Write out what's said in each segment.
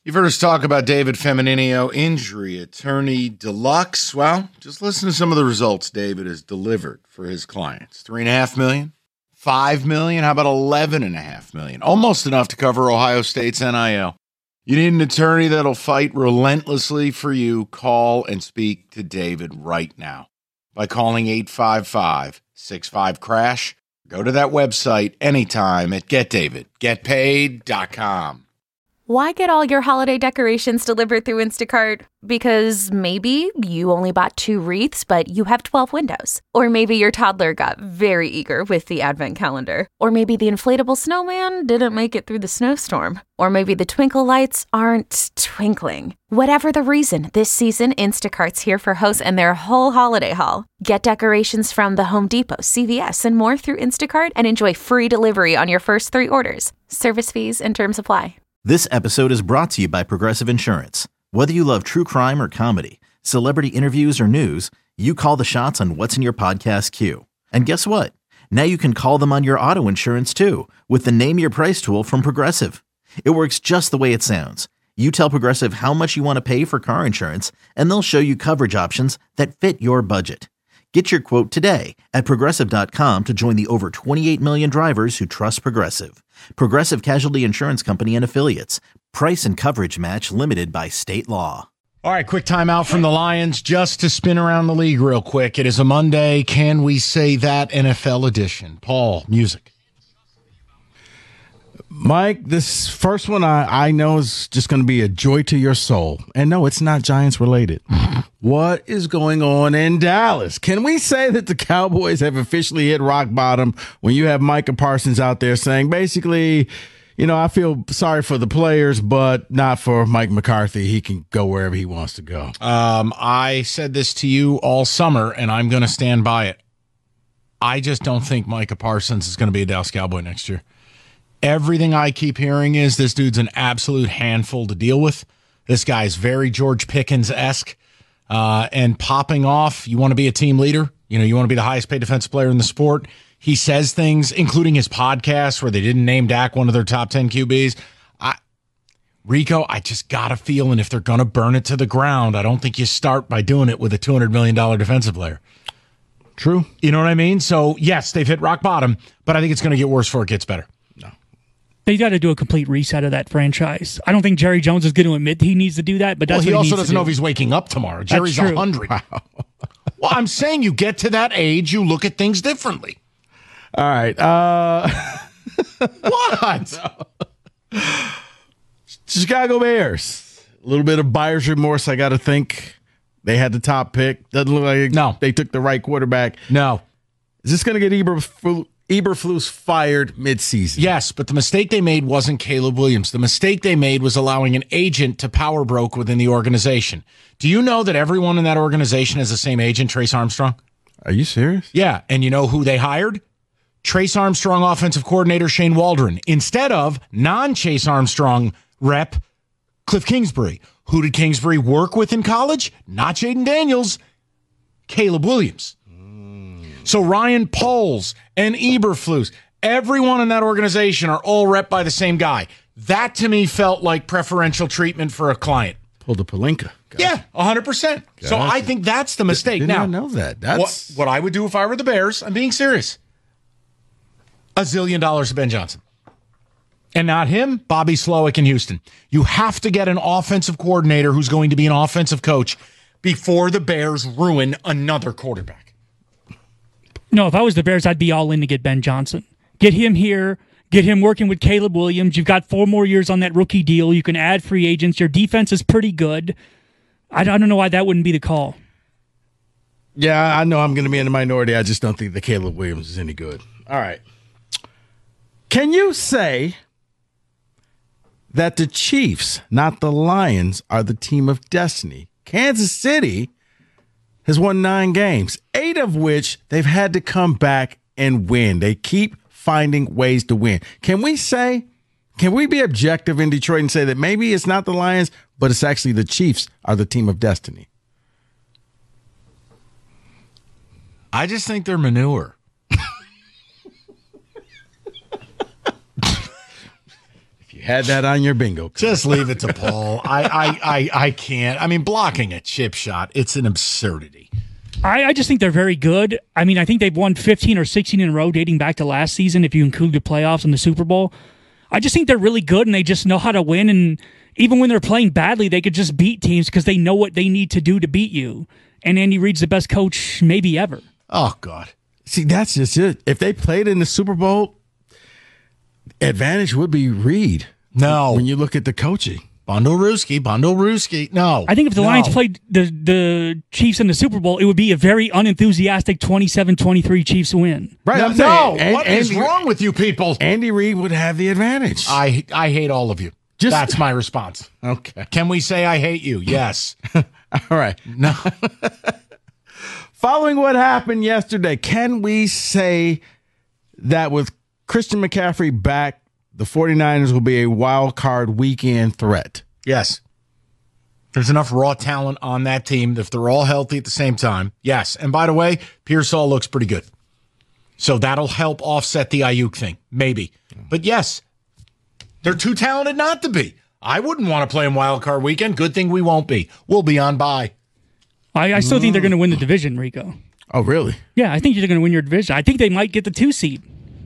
You've heard us talk about David Femininio, injury attorney deluxe. Well, just listen to some of the results David has delivered for his clients. $3.5 million, $5 million, how about $11.5 million? Almost enough to cover Ohio State's NIL. You need an attorney that'll fight relentlessly for you. Call and speak to David right now by calling 855-65-CRASH. Go to that website anytime at getdavidgetpaid.com. Why get all your holiday decorations delivered through Instacart? Because maybe you only bought 2 wreaths, but you have 12 windows. Or maybe your toddler got very eager with the advent calendar. Or maybe the inflatable snowman didn't make it through the snowstorm. Or maybe the twinkle lights aren't twinkling. Whatever the reason, this season, Instacart's here for hosts and their whole holiday haul. Get decorations from the Home Depot, CVS, and more through Instacart and enjoy free delivery on your first 3 orders. Service fees and terms apply. This episode is brought to you by Progressive Insurance. Whether you love true crime or comedy, celebrity interviews or news, you call the shots on what's in your podcast queue. And guess what? Now you can call them on your auto insurance too with the Name Your Price tool from Progressive. It works just the way it sounds. You tell Progressive how much you want to pay for car insurance, and they'll show you coverage options that fit your budget. Get your quote today at Progressive.com to join the over 28 million drivers who trust Progressive. Progressive Casualty Insurance Company and Affiliates. Price and coverage match limited by state law. All right, quick timeout from the Lions just to spin around the league real quick. It is a Monday. Can we say that NFL edition? Paul, music. Mike, this first one I know is just going to be a joy to your soul. And no, it's not Giants related. What is going on in Dallas? Can we say that the Cowboys have officially hit rock bottom when you have Micah Parsons out there saying basically, I feel sorry for the players, but not for Mike McCarthy. He can go wherever he wants to go. I said this to you all summer, and I'm going to stand by it. I just don't think Micah Parsons is going to be a Dallas Cowboy next year. Everything I keep hearing is this dude's an absolute handful to deal with. This guy's very George Pickens-esque and popping off. You want to be a team leader. You want to be the highest paid defensive player in the sport. He says things, including his podcast where they didn't name Dak one of their top 10 QBs. Rico, I just got a feeling if they're going to burn it to the ground, I don't think you start by doing it with a $200 million defensive player. True. You know what I mean? So, yes, they've hit rock bottom, but I think it's going to get worse before it gets better. They got to do a complete reset of that franchise. I don't think Jerry Jones is going to admit he needs to do that, but that's he what also needs doesn't know if he's waking up tomorrow. Jerry's 100. Wow. Well, I'm saying you get to that age, you look at things differently. All right. What? Chicago Bears. A little bit of buyer's remorse, I got to think. They had the top pick. Doesn't look like they took the right quarterback. No. Is this going to get Eberflus fired midseason? Yes, but the mistake they made wasn't Caleb Williams. The mistake they made was allowing an agent to power broke within the organization. Do you know that everyone in that organization has the same agent, Trace Armstrong? Are you serious? Yeah, and you know who they hired? Trace Armstrong offensive coordinator Shane Waldron instead of non-Chase Armstrong rep Cliff Kingsbury. Who did Kingsbury work with in college? Not Jaden Daniels, Caleb Williams. So Ryan Poles and Eberflus, everyone in that organization are all rep by the same guy. That to me felt like preferential treatment for a client. Pulled a Pelinka. Gotcha. Yeah, 100%. So I think that's the mistake. Didn't now, I know that. That's what I would do if I were the Bears. I'm being serious. $1 zillion to Ben Johnson. And not him, Bobby Slowick in Houston. You have to get an offensive coordinator who's going to be an offensive coach before the Bears ruin another quarterback. No, if I was the Bears, I'd be all in to get Ben Johnson. Get him here. Get him working with Caleb Williams. You've got 4 more years on that rookie deal. You can add free agents. Your defense is pretty good. I don't know why that wouldn't be the call. Yeah, I know I'm going to be in the minority. I just don't think that Caleb Williams is any good. All right. Can you say that the Chiefs, not the Lions, are the team of destiny? Kansas City has won 9 games, 8 of which they've had to come back and win. They keep finding ways to win. Can we be objective in Detroit and say that maybe it's not the Lions, but it's actually the Chiefs are the team of destiny? I just think they're manure. Had that on your bingo card. Just leave it to Paul. I can't. I mean, blocking a chip shot, it's an absurdity. I just think they're very good. I mean, I think they've won 15 or 16 in a row dating back to last season, if you include the playoffs and the Super Bowl. I just think they're really good, and they just know how to win. And even when they're playing badly, they could just beat teams because they know what they need to do to beat you. And Andy Reid's the best coach maybe ever. Oh, God. See, that's just it. If they played in the Super Bowl, advantage would be Reid. No. When you look at the coaching. Bundle-Rooski. No. I think if the Lions played the Chiefs in the Super Bowl, it would be a very unenthusiastic 27-23 Chiefs win. Right. No, I'm saying, what is wrong with you people? Andy Reid would have the advantage. I hate all of you. That's my response. Okay. Can we say I hate you? Yes. All right. No. Following what happened yesterday, can we say that with Christian McCaffrey back, the 49ers will be a wild card weekend threat? Yes. There's enough raw talent on that team if they're all healthy at the same time. Yes. And by the way, Pearsall looks pretty good. So that'll help offset the Ayuk thing. Maybe. But yes, they're too talented not to be. I wouldn't want to play in wild card weekend. Good thing we won't be. We'll be on bye. I still think they're going to win the division, Rico. Oh, really? Yeah, I think they're going to win your division. I think they might get the 2 seed.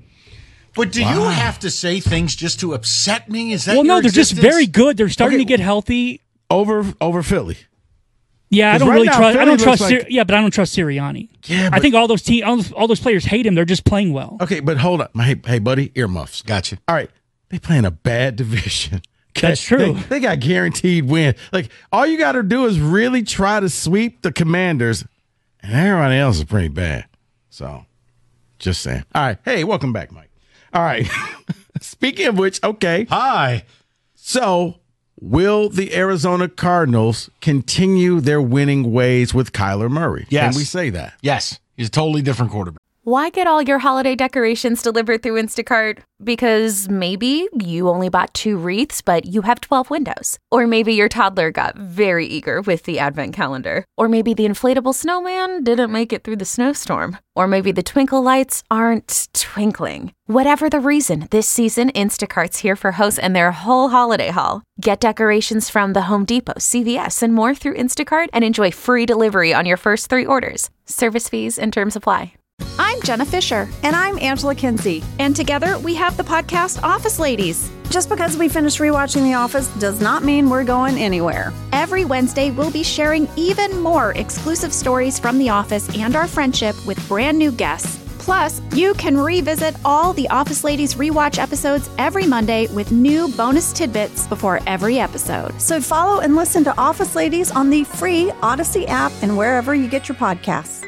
But do you have to say things just to upset me? Is that well, no, your they're existence? just very good. They're starting to get healthy. Over Philly. Yeah, I don't right really now, trust. I Philly don't trust. looks like- Yeah, but I don't trust Sirianni. Yeah, I think all those players hate him. They're just playing well. Okay, but hold on. Hey, buddy, earmuffs. Gotcha. All right, they play in a bad division. That's true. They got guaranteed win. Like, all you got to do is really try to sweep the Commanders, and everyone else is pretty bad. So, just saying. All right. Hey, welcome back, Mike. All right. Speaking of which, okay. Hi. So, will the Arizona Cardinals continue their winning ways with Kyler Murray? Yes. Can we say that? Yes. He's a totally different quarterback. Why get all your holiday decorations delivered through Instacart? Because maybe you only bought 2 wreaths, but you have 12 windows. Or maybe your toddler got very eager with the advent calendar. Or maybe the inflatable snowman didn't make it through the snowstorm. Or maybe the twinkle lights aren't twinkling. Whatever the reason, this season, Instacart's here for hosts and their whole holiday haul. Get decorations from the Home Depot, CVS, and more through Instacart and enjoy free delivery on your first 3 orders. Service fees and terms apply. I'm Jenna Fisher. And I'm Angela Kinsey. And together we have the podcast Office Ladies. Just because we finished rewatching The Office does not mean we're going anywhere. Every Wednesday, we'll be sharing even more exclusive stories from The Office and our friendship with brand new guests. Plus, you can revisit all the Office Ladies rewatch episodes every Monday with new bonus tidbits before every episode. So follow and listen to Office Ladies on the free Odyssey app and wherever you get your podcasts.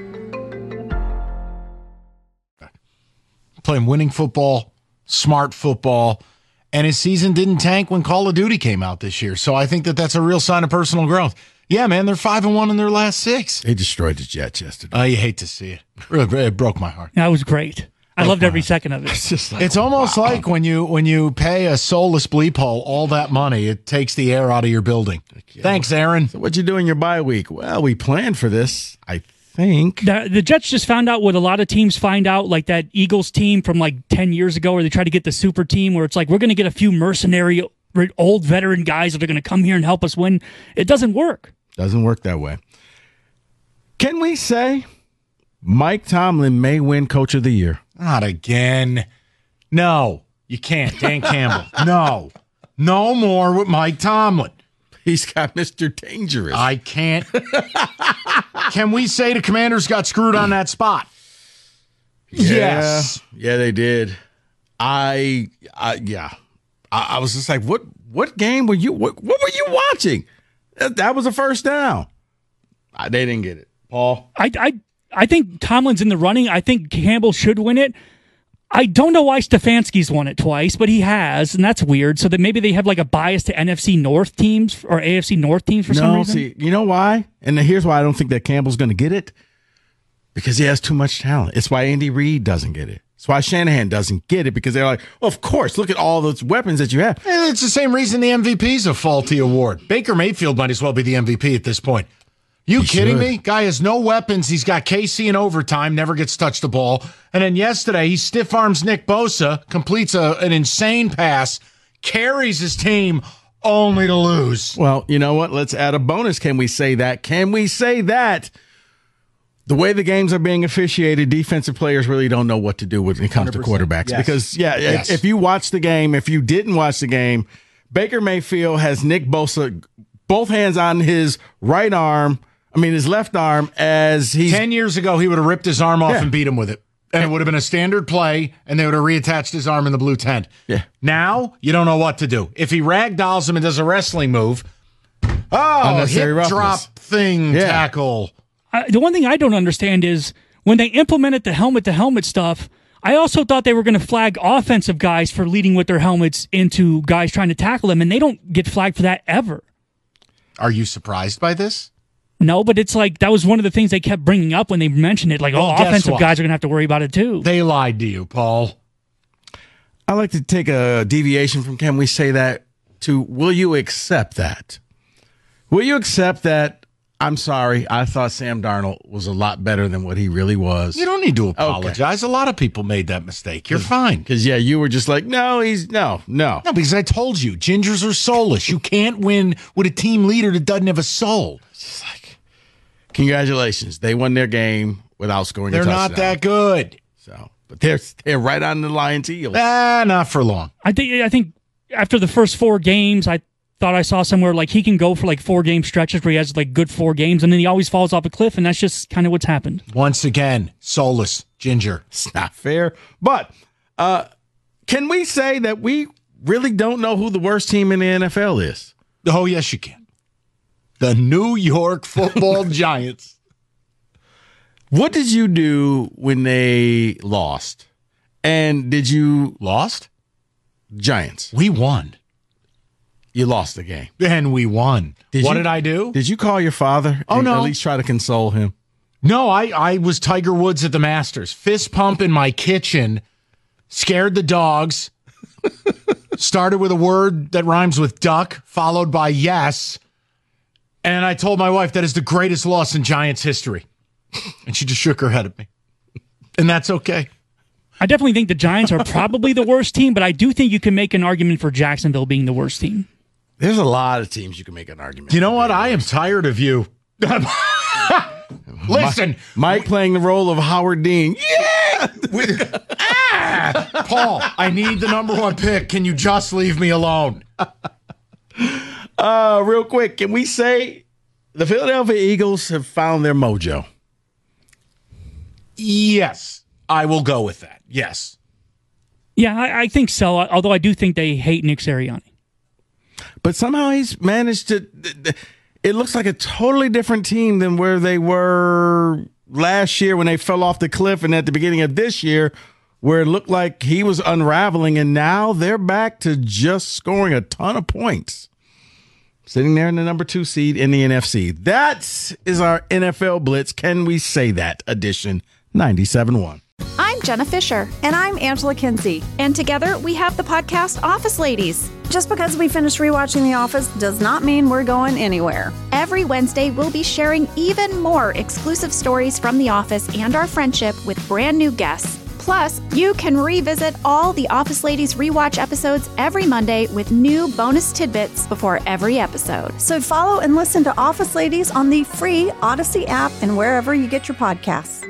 Playing winning football, smart football, and his season didn't tank when Call of Duty came out this year. So I think that that's a real sign of personal growth. Yeah, man, they're 5-1 in their last 6. They destroyed the Jets yesterday. Oh, you hate to see it. Really, it broke my heart. That was great. I loved every second of it. It's just like, It's almost like when you pay a soulless bleep hole all that money, it takes the air out of your building. Thanks, Aaron. So what you do in your bye week? Well, we planned for this, I think. The Jets just found out what a lot of teams find out, like that Eagles team from like 10 years ago where they try to get the super team where it's like, we're going to get a few mercenary old veteran guys that are going to come here and help us win. It doesn't work. Doesn't work that way. Can we say Mike Tomlin may win Coach of the Year? Not again. No, you can't. Dan Campbell. No more with Mike Tomlin. He's got Mr. Dangerous. I can't. Can we say the Commanders got screwed on that spot? Yes. Yeah, they did. I was just like, what game were you? What were you watching? That was a first down. They didn't get it. Paul? I think Tomlin's in the running. I think Campbell should win it. I don't know why Stefanski's won it twice, but he has, and that's weird. So that maybe they have like a bias to NFC North teams or AFC North teams for some reason. See, you know why? And here's why I don't think that Campbell's going to get it. Because he has too much talent. It's why Andy Reid doesn't get it. It's why Shanahan doesn't get it, because they're like, well, of course, look at all those weapons that you have. It's the same reason the MVP's a faulty award. Baker Mayfield might as well be the MVP at this point. You kidding me? Guy has no weapons. He's got KC in overtime, never gets touched the ball. And then yesterday, he stiff arms Nick Bosa, completes an insane pass, carries his team only to lose. Well, you know what? Let's add a bonus. Can we say that? Can we say that the way the games are being officiated, defensive players really don't know what to do when it comes to quarterbacks? Yes. Because, if you watch the game, if you didn't watch the game, Baker Mayfield has Nick Bosa both hands on his his left arm as he's 10 years ago, he would have ripped his arm off and beat him with it. And it would have been a standard play, and they would have reattached his arm in the blue tent. Yeah. Now, you don't know what to do. If he ragdolls him and does a wrestling move, hip drop thing, tackle. The one thing I don't understand is when they implemented the helmet-to-helmet stuff, I also thought they were going to flag offensive guys for leading with their helmets into guys trying to tackle them, and they don't get flagged for that ever. Are you surprised by this? No, but it's like that was one of the things they kept bringing up when they mentioned it. Like, offensive guys are going to have to worry about it too. They lied to you, Paul. I like to take a deviation from can we say that to will you accept that? Will you accept that? I'm sorry, I thought Sam Darnold was a lot better than what he really was. You don't need to apologize. Okay. A lot of people made that mistake. You're fine. Because, you were just like, no, no. No, because I told you, gingers are soulless. You can't win with a team leader that doesn't have a soul. It's just like, congratulations. They won their game without scoring a touchdown. They're not that good. But they're right on the Lions' heels. Not for long. I think after the first 4 games, I thought I saw somewhere like he can go for like 4-game stretches where he has like good 4 games, and then he always falls off a cliff, and that's just kind of what's happened. Once again, soulless, ginger. It's not fair. But can we say that we really don't know who the worst team in the NFL is? Oh, yes, you can. The New York Football Giants. What did you do when they lost? And did you... Lost? Giants. We won. You lost the game. And we won. What did I do? Did you call your father? Oh, no. At least try to console him? No, I was Tiger Woods at the Masters. Fist pump in my kitchen. Scared the dogs. Started with a word that rhymes with duck, followed by yes. And I told my wife that is the greatest loss in Giants history. And she just shook her head at me. And that's okay. I definitely think the Giants are probably the worst team, but I do think you can make an argument for Jacksonville being the worst team. There's a lot of teams you can make an argument. You know what? I am tired of you. Listen. Mike playing the role of Howard Dean. Yeah! Paul, I need the number 1 pick. Can you just leave me alone? Real quick, can we say the Philadelphia Eagles have found their mojo? Yes, I will go with that. Yes. Yeah, I think so, although I do think they hate Nick Sirianni. But somehow he's managed to... It looks like a totally different team than where they were last year when they fell off the cliff, and at the beginning of this year where it looked like he was unraveling, and now they're back to just scoring a ton of points. Sitting there in the number 2 seed in the NFC. That is our NFL Blitz. Can we say that? Edition 97.1. I'm Jenna Fisher. And I'm Angela Kinsey. And together we have the podcast Office Ladies. Just because we finished rewatching The Office does not mean we're going anywhere. Every Wednesday, we'll be sharing even more exclusive stories from The Office and our friendship with brand new guests. Plus, you can revisit all the Office Ladies rewatch episodes every Monday with new bonus tidbits before every episode. So follow and listen to Office Ladies on the free Odyssey app and wherever you get your podcasts.